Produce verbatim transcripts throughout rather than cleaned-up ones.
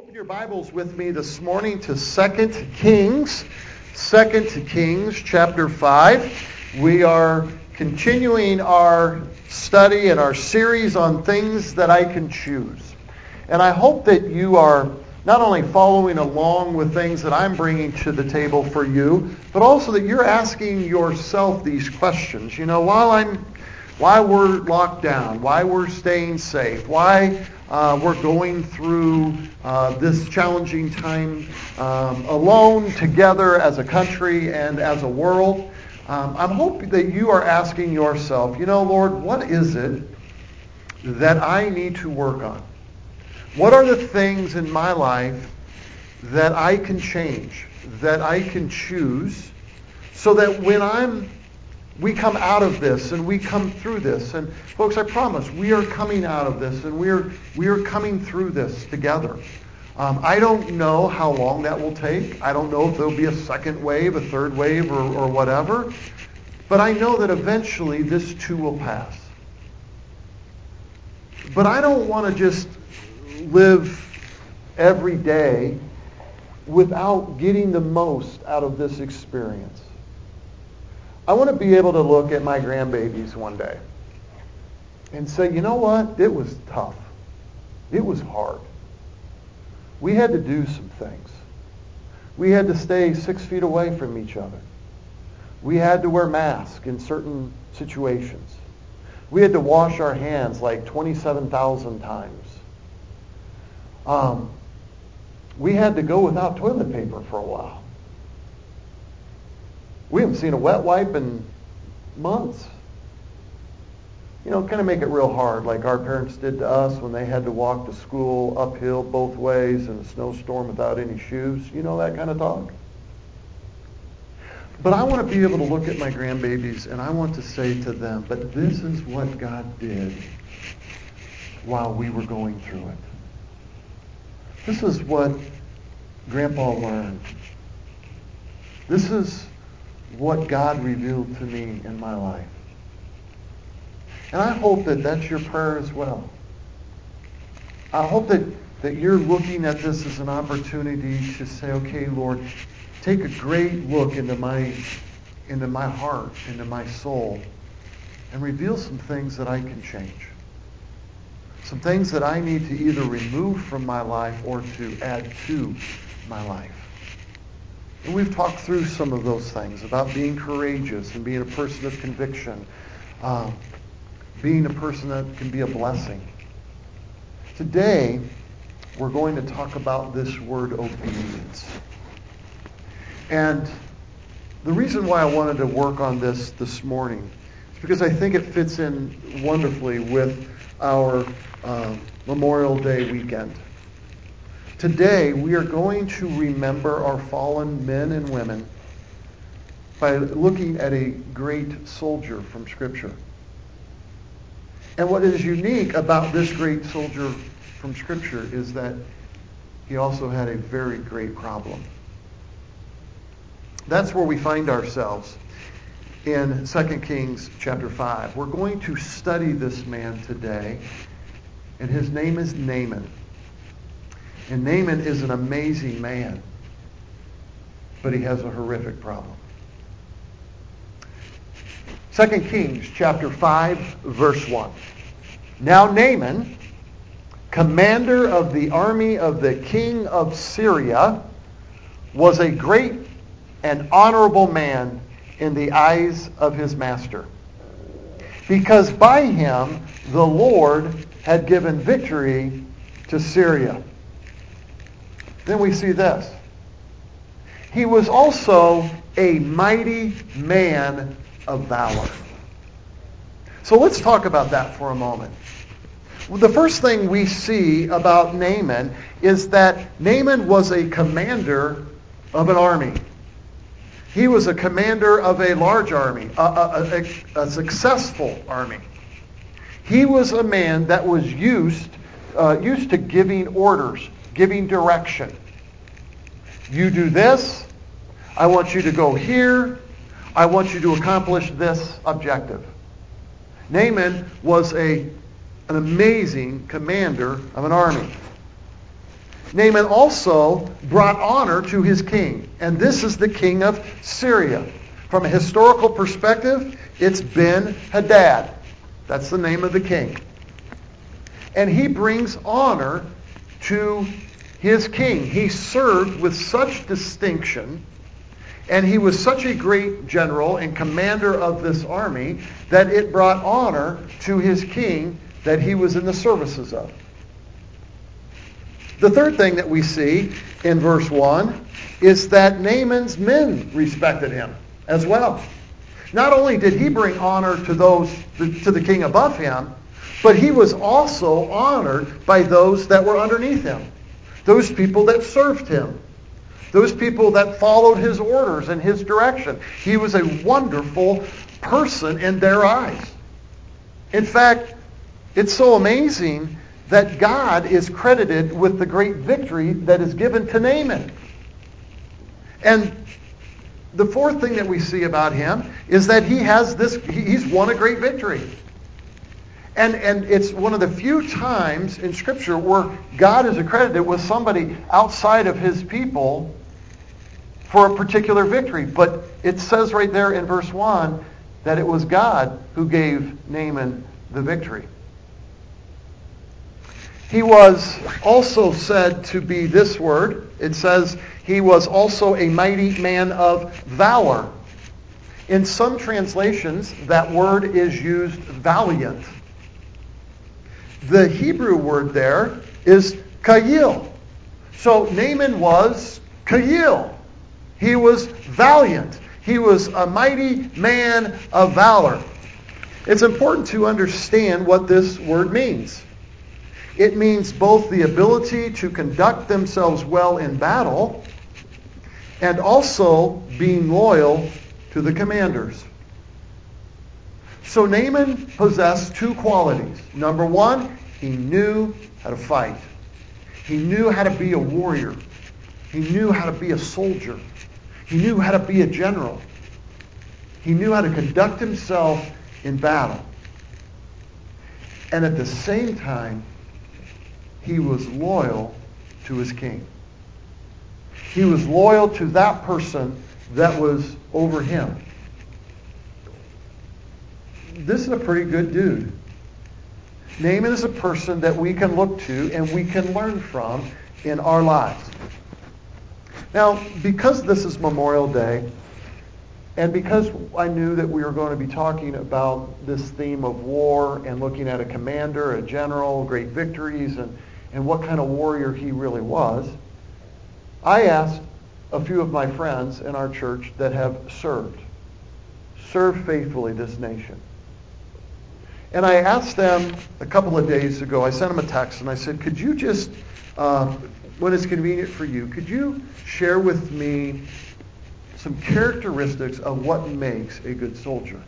Open your Bibles with me this morning to Second Kings. Second Kings chapter five. We are continuing our study and our series on things that I can choose. And I hope that you are not only following along with things that I'm bringing to the table for you, but also that you're asking yourself these questions. You know, while I'm, why we're locked down, why we're staying safe, why uh, we're going through uh, this challenging time um, alone, together as a country and as a world. Um, I'm hoping that you are asking yourself, you know, Lord, what is it that I need to work on? What are the things in my life that I can change, that I can choose, so that when I'm, we come out of this and we come through this, and folks, I promise, we are coming out of this and we are we are coming through this together. Um, I don't know how long that will take. I don't know if there'll be a second wave, a third wave, or, or whatever. But I know that eventually this too will pass. But I don't want to just live every day without getting the most out of this experience. I want to be able to look at my grandbabies one day and say, you know what? It was tough. It was hard. We had to do some things. We had to stay six feet away from each other. We had to wear masks in certain situations. We had to wash our hands like twenty-seven thousand times. Um, we had to go without toilet paper for a while. We haven't seen a wet wipe in months. You know, kind of make it real hard, like our parents did to us when they had to walk to school uphill both ways in a snowstorm without any shoes. You know, that kind of talk. But I want to be able to look at my grandbabies and I want to say to them, but this is what God did while we were going through it. This is what Grandpa learned. This is what God revealed to me in my life. And I hope that that's your prayer as well. I hope that, that you're looking at this as an opportunity to say, okay, Lord, take a great look into my, into my heart, into my soul, and reveal some things that I can change. Some things that I need to either remove from my life or to add to my life. And we've talked through some of those things about being courageous and being a person of conviction, uh, being a person that can be a blessing. Today, we're going to talk about this word obedience. And the reason why I wanted to work on this this morning is because I think it fits in wonderfully with our uh, Memorial Day weekend. Today, we are going to remember our fallen men and women by looking at a great soldier from Scripture. And what is unique about this great soldier from Scripture is that he also had a very great problem. That's where we find ourselves in Second Kings chapter five. We're going to study this man today, and his name is Naaman. And Naaman is an amazing man, but he has a horrific problem. Second Kings chapter five, verse one. Now Naaman, commander of the army of the king of Syria, was a great and honorable man in the eyes of his master, because by him the Lord had given victory to Syria. Then we see this. He was also a mighty man of valor. So let's talk about that for a moment. The first thing we see about Naaman is that Naaman was a commander of an army. He was a commander of a large army, a, a, a, a successful army. He was a man that was used, uh, used to giving orders, giving direction. You do this. I want you to go here. I want you to accomplish this objective. Naaman was a, an amazing commander of an army. Naaman also brought honor to his king. And this is the king of Syria. From a historical perspective, it's Ben-Hadad. That's the name of the king. And he brings honor to his king. He served with such distinction, and he was such a great general and commander of this army that it brought honor to his king that he was in the services of. The third thing that we see in verse one is that Naaman's men respected him as well. Not only did he bring honor to those to the king above him, but he was also honored by those that were underneath him. Those people that served him. Those people that followed his orders and his direction. He was a wonderful person in their eyes. In fact, it's so amazing that God is credited with the great victory that is given to Naaman. And the fourth thing that we see about him is that he has this, he's won a great victory. And, and it's one of the few times in Scripture where God is accredited with somebody outside of his people for a particular victory. But it says right there in verse one that it was God who gave Naaman the victory. He was also said to be this word. It says he was also a mighty man of valor. In some translations, that word is used valiant. The Hebrew word there is kayil. So Naaman was kayil. He was valiant. He was a mighty man of valor. It's important to understand what this word means. It means both the ability to conduct themselves well in battle and also being loyal to the commanders. So Naaman possessed two qualities. Number one, he knew how to fight. He knew how to be a warrior. He knew how to be a soldier. He knew how to be a general. He knew how to conduct himself in battle. And at the same time, he was loyal to his king. He was loyal to that person that was over him. This is a pretty good dude. Naaman is a person that we can look to and we can learn from in our lives. Now, because this is Memorial Day, and because I knew that we were going to be talking about this theme of war and looking at a commander, a general, great victories, and, and what kind of warrior he really was, I asked a few of my friends in our church that have served, served faithfully this nation. And I asked them a couple of days ago, I sent them a text and I said, could you just, uh, when it's convenient for you, could you share with me some characteristics of what makes a good soldier?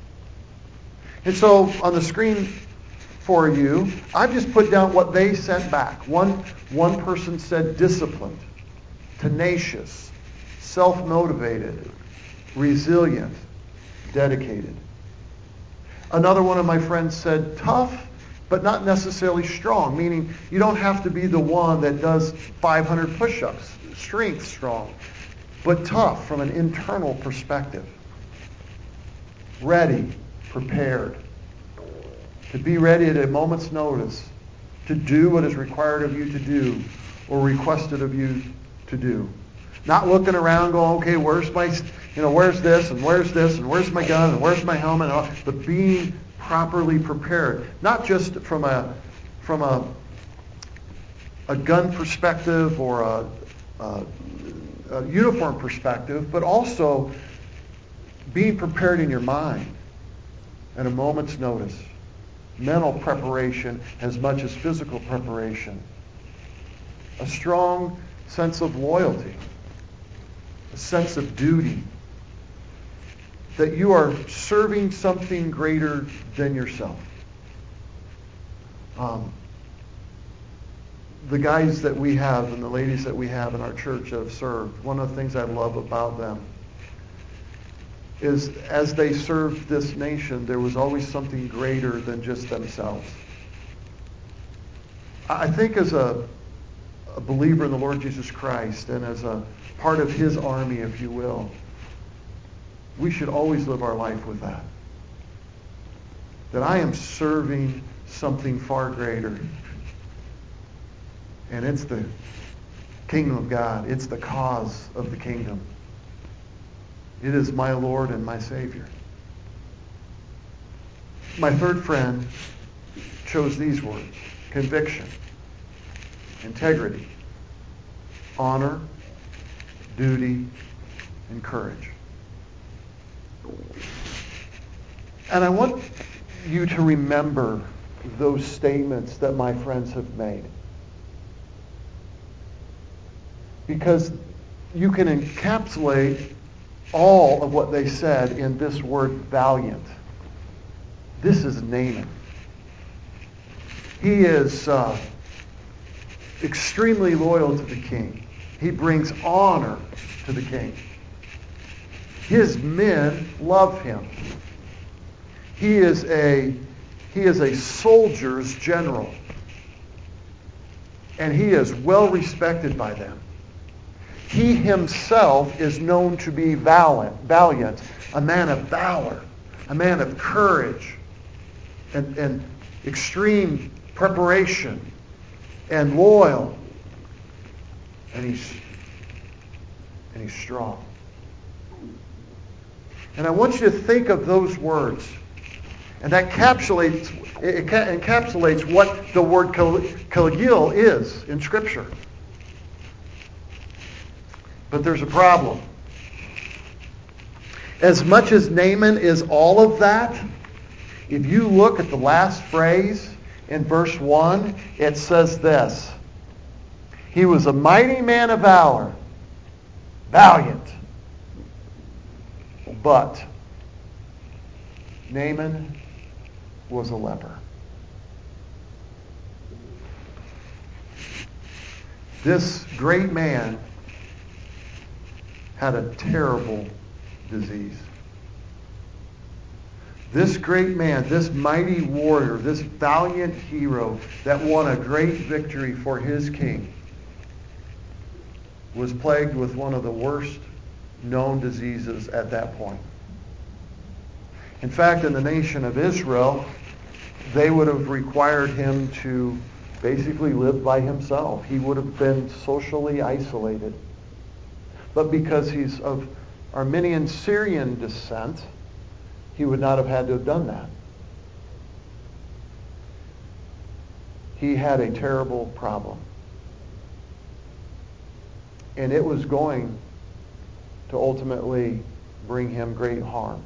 And so on the screen for you, I've just put down what they sent back. One, one person said disciplined, tenacious, self-motivated, resilient, dedicated. Another one of my friends said tough, but not necessarily strong, meaning you don't have to be the one that does five hundred push-ups, strength strong, but tough from an internal perspective. Ready, prepared, to be ready at a moment's notice, to do what is required of you to do or requested of you to do. Not looking around going, okay, where's my, you know, where's this and where's this and where's my gun and where's my helmet, and all, but being properly prepared, not just from a from a a gun perspective or a, a, a uniform perspective, but also being prepared in your mind at a moment's notice. Mental preparation as much as physical preparation. A strong sense of loyalty. A sense of duty. That you are serving something greater than yourself. Um, the guys that we have and the ladies that we have in our church that have served, one of the things I love about them is as they served this nation, there was always something greater than just themselves. I think as a a believer in the Lord Jesus Christ and as a part of His army, if you will, we should always live our life with that. That I am serving something far greater. And it's the kingdom of God. It's the cause of the kingdom. It is my Lord and my Savior. My third friend chose these words: conviction, integrity, honor, duty, and courage. And I want you to remember those statements that my friends have made. Because you can encapsulate all of what they said in this word valiant. This is Naaman. He is uh, extremely loyal to the king. He brings honor to the king. His men love him. He is a he is a soldier's general. And he is well respected by them. He himself is known to be valiant, valiant, a man of valor, a man of courage, and, and extreme preparation, and loyal. And he's and he's strong. And I want you to think of those words. And that encapsulates, it encapsulates what the word Kagil is in Scripture. But there's a problem. As much as Naaman is all of that, if you look at the last phrase in verse one, it says this: he was a mighty man of valor, valiant. But Naaman was a leper. This great man had a terrible disease. This great man, this mighty warrior, this valiant hero that won a great victory for his king, was plagued with one of the worst known diseases at that point. In fact, in the nation of Israel, they would have required him to basically live by himself. He would have been socially isolated. But because he's of Armenian Syrian descent, he would not have had to have done that. He had a terrible problem. And it was going to ultimately bring him great harm.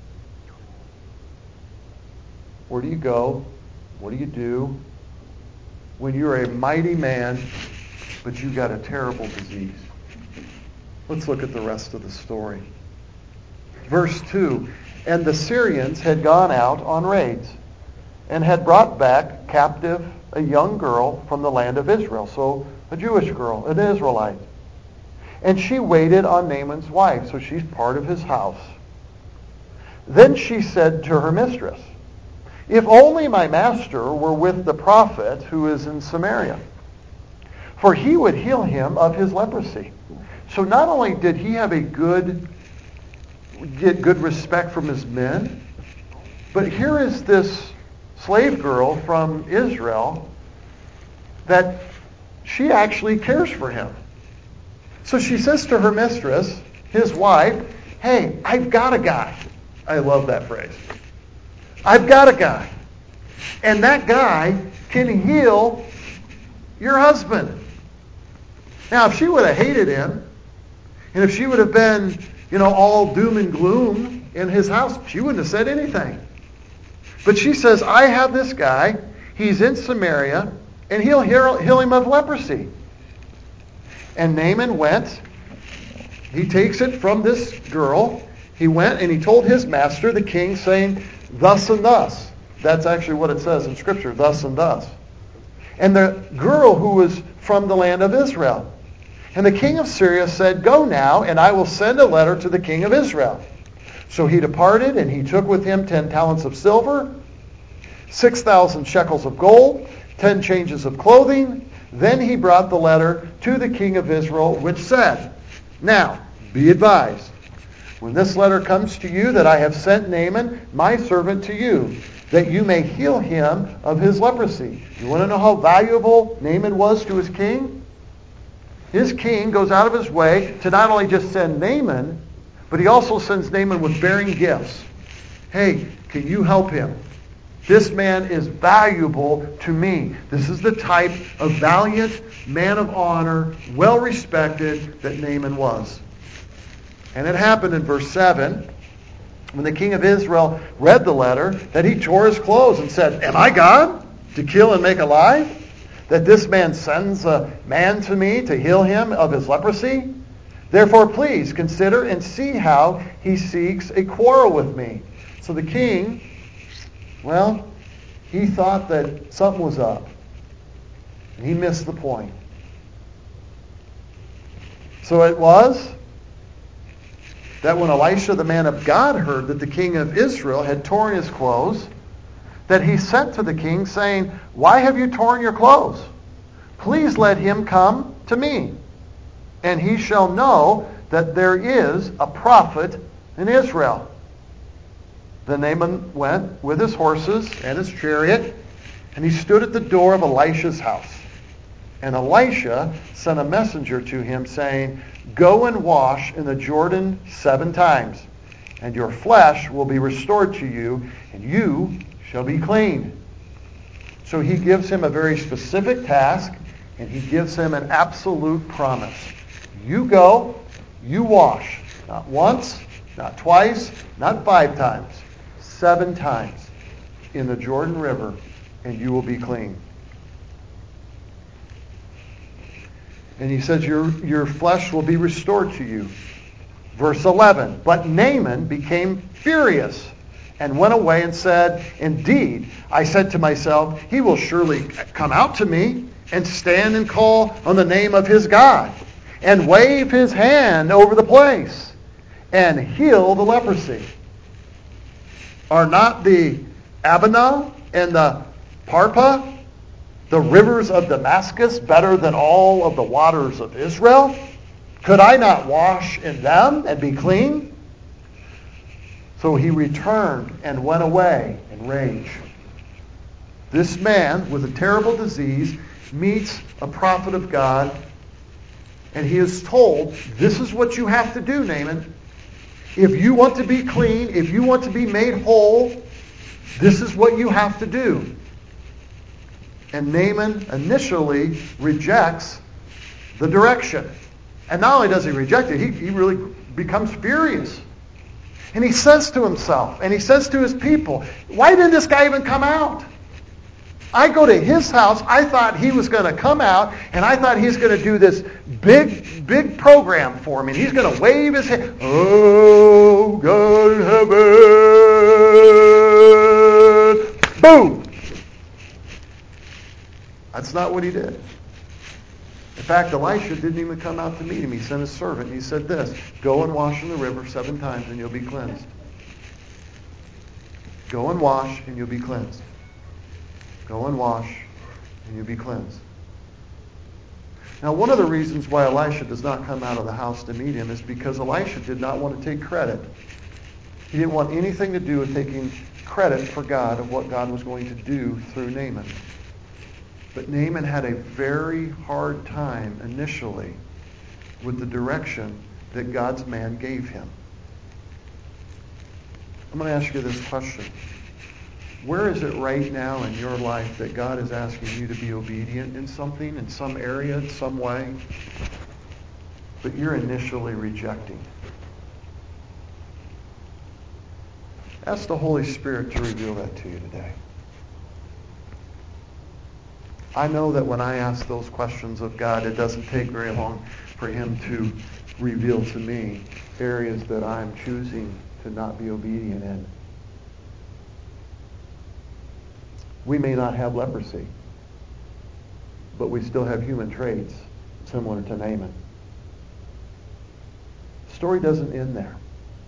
Where do you go? What do you do when you're a mighty man, but you've got a terrible disease? Let's look at the rest of the story. Verse two, and the Syrians had gone out on raids and had brought back captive a young girl from the land of Israel, so a Jewish girl, an Israelite. And she waited on Naaman's wife, so she's part of his house. Then she said to her mistress, if only my master were with the prophet who is in Samaria, for he would heal him of his leprosy. So not only did he have a good, get good respect from his men, but here is this slave girl from Israel that she actually cares for him. So she says to her mistress, his wife, hey, I've got a guy. I love that phrase. I've got a guy. And that guy can heal your husband. Now, if she would have hated him, and if she would have been, you know, all doom and gloom in his house, she wouldn't have said anything. But she says, I have this guy. He's in Samaria, and he'll heal, heal him of leprosy. And Naaman went. He takes it from this girl. He went and he told his master, the king, saying, thus and thus. That's actually what it says in Scripture, thus and thus. And the girl who was from the land of Israel. And the king of Syria said, go now, and I will send a letter to the king of Israel. So he departed, and he took with him ten talents of silver, six thousand shekels of gold, ten changes of clothing, Then he brought the letter to the king of Israel, which said, Now, be advised, when this letter comes to you, that I have sent Naaman, my servant, to you, that you may heal him of his leprosy. You want to know how valuable Naaman was to his king? His king goes out of his way to not only just send Naaman, but he also sends Naaman with bearing gifts. Hey, can you help him? This man is valuable to me. This is the type of valiant man of honor, well respected, that Naaman was. And it happened in verse seven, when the king of Israel read the letter, that he tore his clothes and said, Am I God to kill and make alive? That this man sends a man to me to heal him of his leprosy? Therefore, please consider and see how he seeks a quarrel with me. So the king, well, he thought that something was up. And he missed the point. So it was that when Elisha, the man of God, heard that the king of Israel had torn his clothes, that he sent to the king, saying, Why have you torn your clothes? Please let him come to me, and he shall know that there is a prophet in Israel. Then Naaman went with his horses and his chariot, and he stood at the door of Elisha's house. And Elisha sent a messenger to him, saying, Go and wash in the Jordan seven times, and your flesh will be restored to you, and you shall be clean. So he gives him a very specific task, and he gives him an absolute promise. You go, you wash. Not once, not twice, not five times. Seven times in the Jordan River, and you will be clean. And he says, your, your flesh will be restored to you. Verse eleven, But Naaman became furious and went away and said, Indeed, I said to myself, he will surely come out to me and stand and call on the name of his God and wave his hand over the place and heal the leprosy. Are not the Abana and the Parpa, the rivers of Damascus, better than all of the waters of Israel? Could I not wash in them and be clean? So he returned and went away in rage. This man with a terrible disease meets a prophet of God, and he is told, this is what you have to do, Naaman. If you want to be clean, if you want to be made whole, this is what you have to do. And Naaman initially rejects the direction. And not only does he reject it, he, he really becomes furious. And he says to himself, and he says to his people, why didn't this guy even come out? I go to his house, I thought he was going to come out, and I thought he's going to do this big, big program for me. And he's going to wave his hand. Oh, God in heaven. Boom. That's not what he did. In fact, Elisha didn't even come out to meet him. He sent his servant, and he said this, Go and wash in the river seven times, and you'll be cleansed. Go and wash, and you'll be cleansed. Go and wash, and you'll be cleansed. Now, one of the reasons why Elisha does not come out of the house to meet him is because Elisha did not want to take credit. He didn't want anything to do with taking credit for God of what God was going to do through Naaman. But Naaman had a very hard time initially with the direction that God's man gave him. I'm going to ask you this question. Where is it right now in your life that God is asking you to be obedient in something, in some area, in some way, but you're initially rejecting? Ask the Holy Spirit to reveal that to you today. I know that when I ask those questions of God, it doesn't take very long for him to reveal to me areas that I'm choosing to not be obedient in. We may not have leprosy, but we still have human traits similar to Naaman. The story doesn't end there.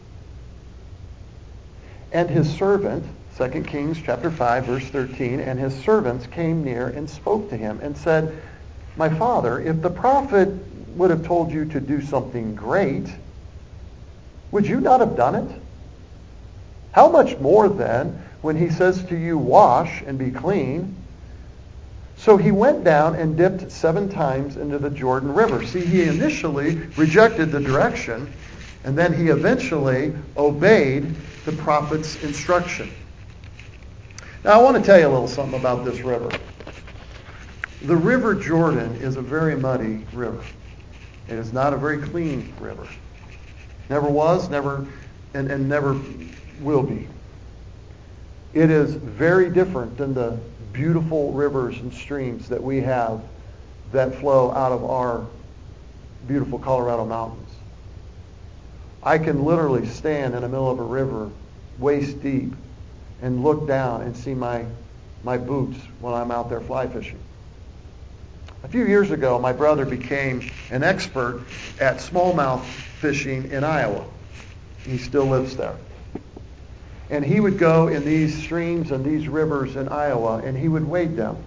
And his servant, Second Kings chapter five, verse thirteen, and his servants came near and spoke to him and said, my father, if the prophet would have told you to do something great, would you not have done it? How much more then when he says to you, wash and be clean? So he went down and dipped seven times into the Jordan River. See, he initially rejected the direction, and then he eventually obeyed the prophet's instruction. Now, I want to tell you a little something about this river. The River Jordan is a very muddy river. It is not a very clean river. Never was, never, and, and never will be. It is very different than the beautiful rivers and streams that we have that flow out of our beautiful Colorado mountains. I can literally stand in the middle of a river, waist deep, and look down and see my, my boots when I'm out there fly fishing. A few years ago, my brother became an expert at smallmouth fishing in Iowa. He still lives there. And he would go in these streams and these rivers in Iowa, and he would wade them.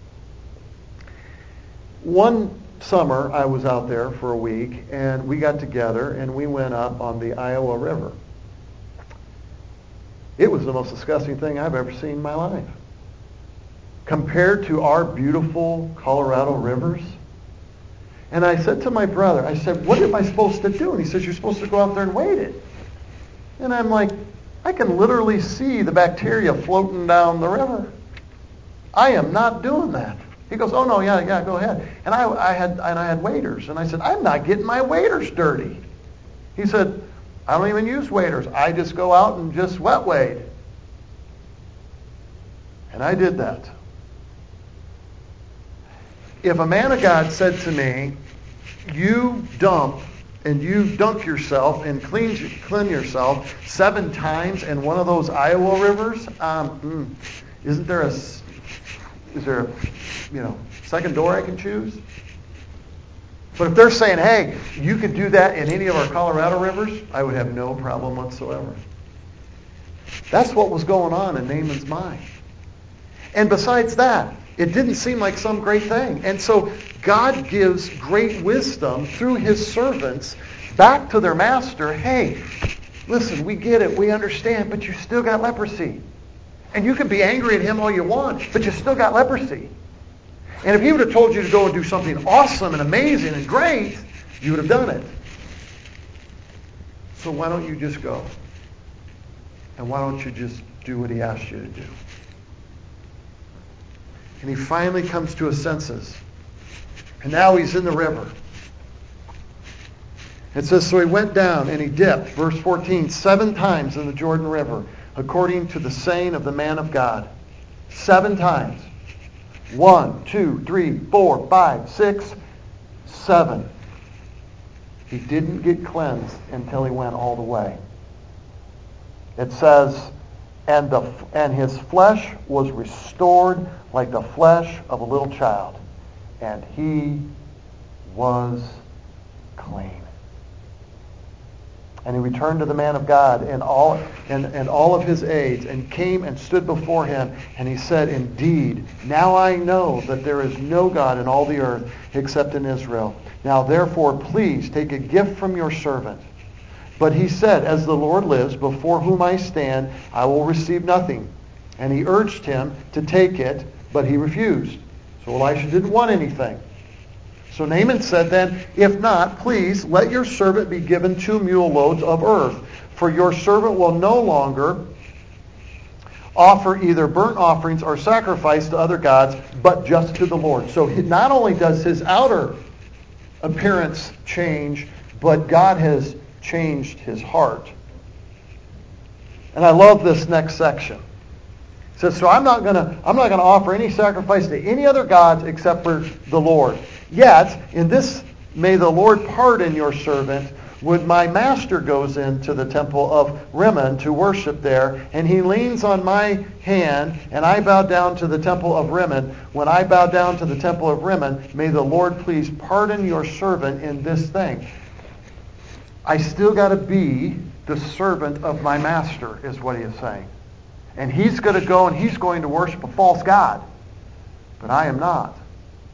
One summer, I was out there for a week, and we got together, and we went up on the Iowa River. It was the most disgusting thing I've ever seen in my life. Compared to our beautiful Colorado rivers. And I said to my brother, I said, what am I supposed to do? And he says, you're supposed to go out there and wade it. And I'm like, I can literally see the bacteria floating down the river. I am not doing that. He goes, oh no, yeah, yeah, go ahead. And I, I had and I had waders, and I said, I'm not getting my waders dirty. He said, I don't even use waders. I just go out and just wet wade. And I did that. If a man of God said to me, you dump and you dunk yourself and clean, clean yourself seven times in one of those Iowa rivers, um, mm, isn't there a, is there a, you know, second door I can choose? But if they're saying, hey, you could do that in any of our Colorado rivers, I would have no problem whatsoever. That's what was going on in Naaman's mind. And besides that, it didn't seem like some great thing. And so God gives great wisdom through his servants back to their master. Hey, listen, we get it, we understand, but you still got leprosy. And you can be angry at him all you want, but you still got leprosy. And if he would have told you to go and do something awesome and amazing and great, you would have done it. So why don't you just go? And why don't you just do what he asked you to do? And he finally comes to his senses. And now he's in the river. It says, so he went down and he dipped, verse fourteen, seven times in the Jordan River, according to the saying of the man of God. Seven times. One, two, three, four, five, six, seven. He didn't get cleansed until he went all the way. It says, and the and his flesh was restored like the flesh of a little child, and he was clean. And he returned to the man of God and all and, and all of his aides, and came and stood before him, and he said, indeed, now I know that there is no God in all the earth except in Israel. Now therefore, please take a gift from your servant. But he said, as the Lord lives, before whom I stand, I will receive nothing. And he urged him to take it, but he refused. So Elisha didn't want anything. So Naaman said then, if not, please let your servant be given two mule loads of earth, for your servant will no longer offer either burnt offerings or sacrifice to other gods, but just to the Lord. So not only does his outer appearance change, but God has changed his heart. And I love this next section. It says, so I'm not gonna I'm not gonna offer any sacrifice to any other gods except for the Lord. Yet, in this may the Lord pardon your servant when my master goes into the temple of Rimmon to worship there, and he leans on my hand, and I bow down to the temple of Rimmon. When I bow down to the temple of Rimmon, may the Lord please pardon your servant in this thing. I still got to be the servant of my master, is what he is saying. And he's going to go and he's going to worship a false god. But I am not.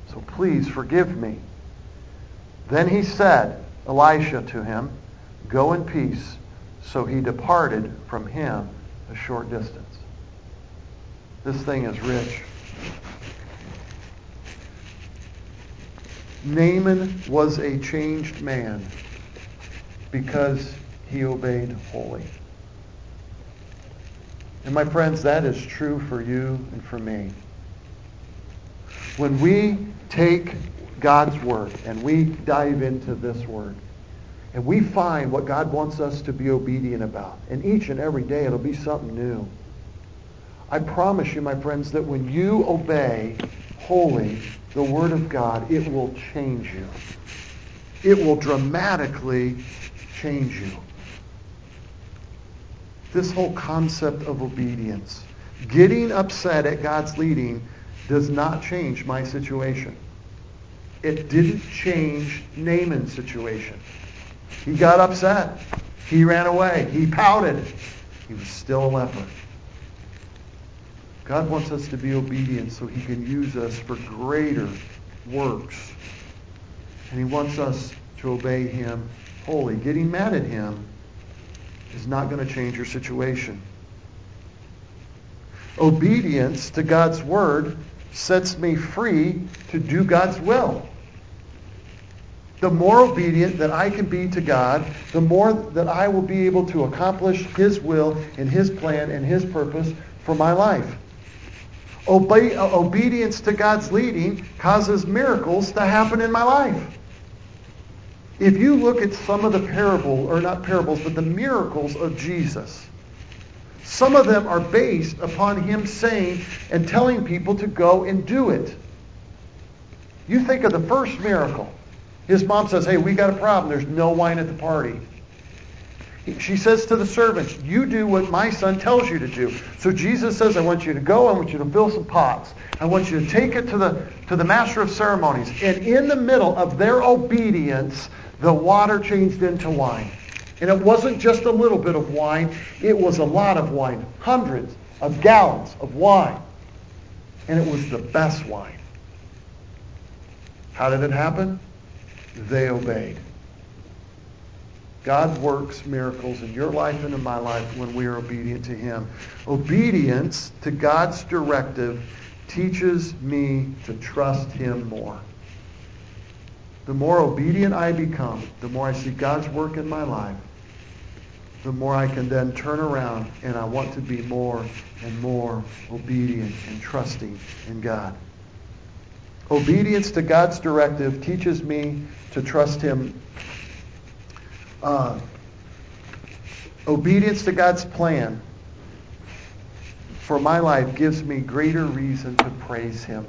So please forgive me. Then he said, Elisha, to him, go in peace. So he departed from him a short distance. This thing is rich. Naaman was a changed man because he obeyed wholly. And my friends, that is true for you and for me. When we take God's Word and we dive into this Word and we find what God wants us to be obedient about, and each and every day it'll be something new. I promise you, my friends, that when you obey wholly the Word of God, it will change you. It will dramatically change you. This whole concept of obedience, getting upset at God's leading, does not change my situation. It didn't change Naaman's situation. He got upset. He ran away. He pouted. He was still a leper. God wants us to be obedient so he can use us for greater works. And he wants us to obey him wholly. Getting mad at him is not going to change your situation. Obedience to God's word sets me free to do God's will. The more obedient that I can be to God, the more that I will be able to accomplish his will and his plan and his purpose for my life. Obe- obedience to God's leading causes miracles to happen in my life. If you look at some of the parables, or not parables, but the miracles of Jesus, some of them are based upon him saying and telling people to go and do it. You think of the first miracle. His mom says, hey, we got a problem. There's no wine at the party. She says to the servants, you do what my son tells you to do. So Jesus says, I want you to go. I want you to fill some pots. I want you to take it to the, to the master of ceremonies. And in the middle of their obedience, the water changed into wine. And it wasn't just a little bit of wine. It was a lot of wine. Hundreds of gallons of wine. And it was the best wine. How did it happen? They obeyed. God works miracles in your life and in my life when we are obedient to him. Obedience to God's directive teaches me to trust him more. The more obedient I become, the more I see God's work in my life, the more I can then turn around and I want to be more and more obedient and trusting in God. Obedience to God's directive teaches me to trust him. Uh, obedience to God's plan for my life gives me greater reason to praise him.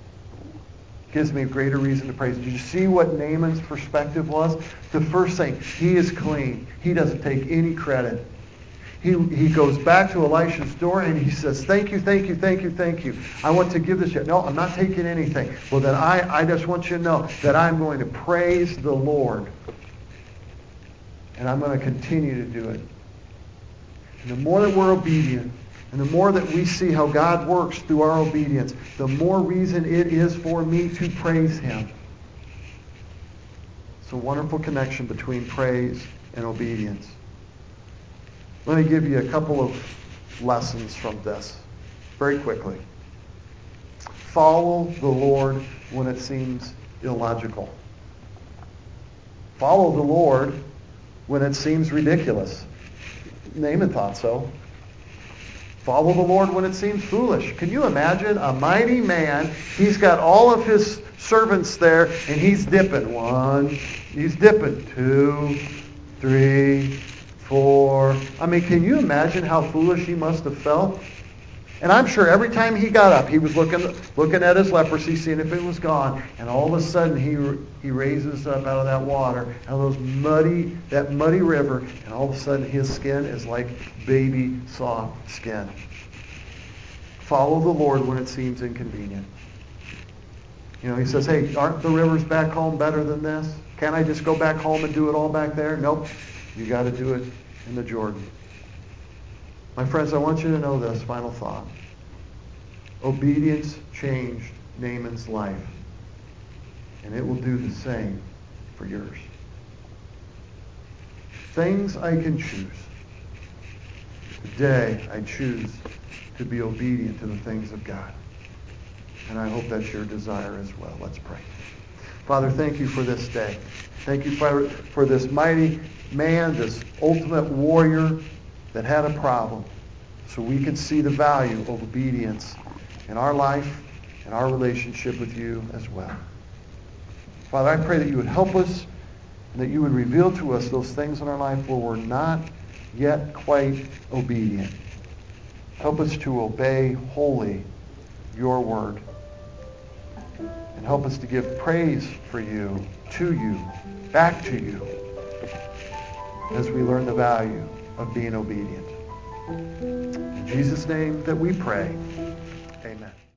Gives me greater reason to praise him. Did you see what Naaman's perspective was? The first thing, he is clean. He doesn't take any credit. He, he goes back to Elisha's door and he says, thank you, thank you, thank you, thank you. I want to give this. No, I'm not taking anything. Well, then I, I just want you to know that I'm going to praise the Lord. And I'm going to continue to do it. And the more that we're obedient, and the more that we see how God works through our obedience, the more reason it is for me to praise him. It's a wonderful connection between praise and obedience. Let me give you a couple of lessons from this very quickly. Follow the Lord when it seems illogical. Follow the Lord when it seems ridiculous. Naaman thought so. Follow the Lord when it seems foolish. Can you imagine a mighty man? He's got all of his servants there, and he's dipping. One, he's dipping. Two, three, four. I mean, can you imagine how foolish he must have felt? And I'm sure every time he got up, he was looking looking at his leprosy, seeing if it was gone. And all of a sudden, he he raises up out of that water, out of those muddy, that muddy river, and all of a sudden, his skin is like baby soft skin. Follow the Lord when it seems inconvenient. You know, he says, hey, aren't the rivers back home better than this? Can't I just go back home and do it all back there? Nope. You got to do it in the Jordan. My friends, I want you to know this final thought. Obedience changed Naaman's life. and it will do the same for yours. Things I can choose. Today, I choose to be obedient to the things of God. And I hope that's your desire as well. Let's pray. Father, thank you for this day. Thank you for, for this mighty man, this ultimate warrior that had a problem, so we can see the value of obedience in our life and our relationship with you as well. Father, I pray that you would help us and that you would reveal to us those things in our life where we're not yet quite obedient. Help us to obey wholly your word. And help us to give praise for you, to you, back to you, as we learn the value of being obedient. In Jesus' name that we pray.